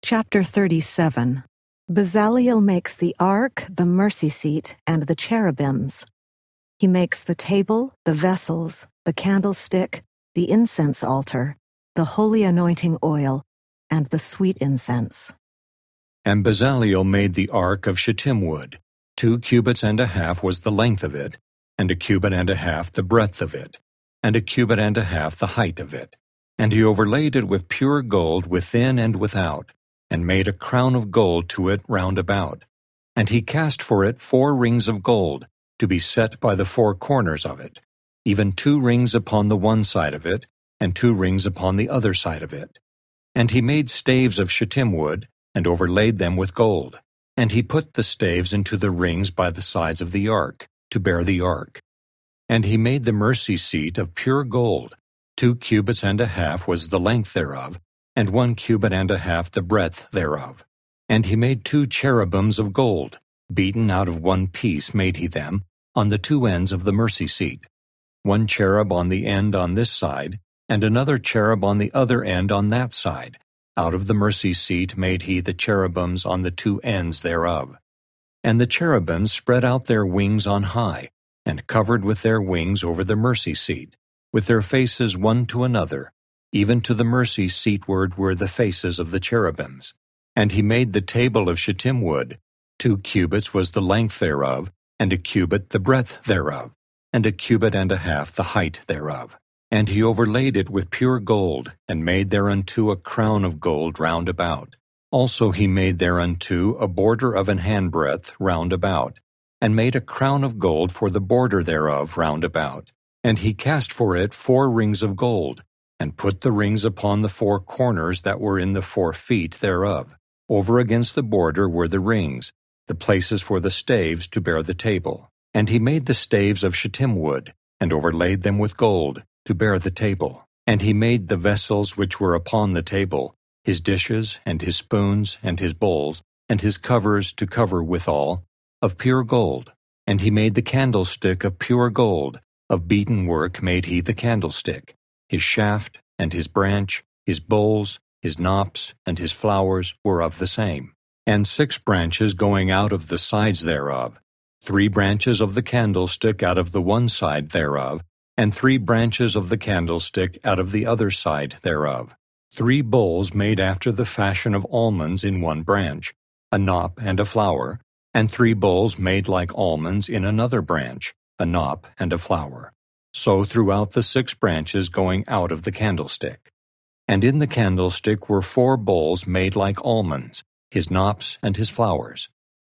Chapter 37. Bezaleel makes the ark, the mercy seat, and the cherubims. He makes the table, the vessels, the candlestick, the incense altar, the holy anointing oil, and the sweet incense. And Bezaleel made the ark of shittim wood. 2 cubits and a half was the length of it, and 1 cubit and a half the breadth of it, and 1 cubit and a half the height of it. And he overlaid it with pure gold within and without, and made a crown of gold to it round about. And he cast for it 4 rings of gold, to be set by the 4 corners of it, even 2 rings upon the one side of it, and 2 rings upon the other side of it. And he made staves of shittim wood, and overlaid them with gold. And he put the staves into the rings by the sides of the ark, to bear the ark. And he made the mercy seat of pure gold. 2 cubits and a half was the length thereof, and 1 cubit and a half the breadth thereof. And he made 2 cherubims of gold, beaten out of 1 piece made he them, on the 2 ends of the mercy seat. 1 cherub on the end on this side, and another cherub on the other end on that side. Out of the mercy seat made he the cherubims on the 2 ends thereof. And the cherubims spread out their wings on high, and covered with their wings over the mercy seat, with their faces one to another, even to the mercy seatward were the faces of the cherubims. And he made the table of shittim wood. 2 cubits was the length thereof, and 1 cubit the breadth thereof, and 1 cubit and a half the height thereof. And he overlaid it with pure gold, and made thereunto a crown of gold round about. Also he made thereunto a border of an handbreadth round about, and made a crown of gold for the border thereof round about. And he cast for it 4 rings of gold, and put the rings upon the 4 corners that were in the 4 feet thereof. Over against the border were the rings, the places for the staves to bear the table. And he made the staves of shittim wood, and overlaid them with gold, to bear the table. And he made the vessels which were upon the table, his dishes, and his spoons, and his bowls, and his covers to cover withal, of pure gold. And he made the candlestick of pure gold, of beaten work made he the candlestick. His shaft, and his branch, his bowls, his knops, and his flowers were of the same. And 6 branches going out of the sides thereof, 3 branches of the candlestick out of the one side thereof, and 3 branches of the candlestick out of the other side thereof. 3 bowls made after the fashion of almonds in one branch, a knop and a flower, and 3 bowls made like almonds in another branch, a knop and a flower. So throughout the 6 branches going out of the candlestick. And in the candlestick were 4 bowls made like almonds, his knops and his flowers.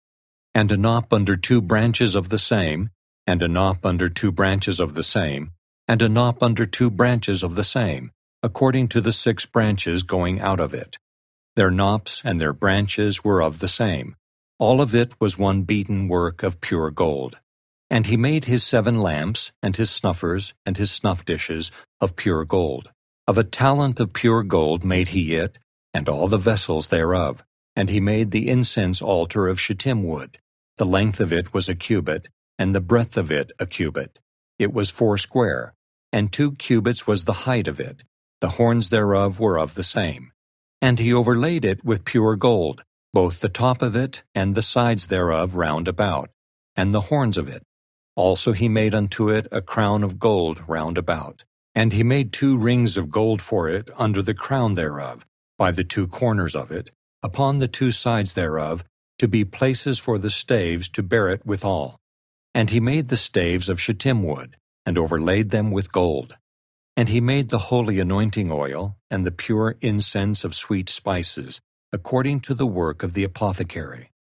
And a knop under 2 branches of the same, and a knop under 2 branches of the same, and a knop under 2 branches of the same, according to the 6 branches going out of it. Their knops and their branches were of the same. All of it was one beaten work of pure gold. And he made his 7 lamps, and his snuffers, and his snuff dishes, of pure gold. Of a talent of pure gold made he it, and all the vessels thereof. And he made the incense altar of shittim wood. The length of it was 1 cubit, and the breadth of it 1 cubit. It was 4 square, and 2 cubits was the height of it. The horns thereof were of the same. And he overlaid it with pure gold, both the top of it and the sides thereof round about, and the horns of it. Also he made unto it a crown of gold round about. And he made 2 rings of gold for it under the crown thereof, by the 2 corners of it, upon the 2 sides thereof, to be places for the staves to bear it withal. And he made the staves of shittim wood, and overlaid them with gold. And he made the holy anointing oil, and the pure incense of sweet spices, according to the work of the apothecary.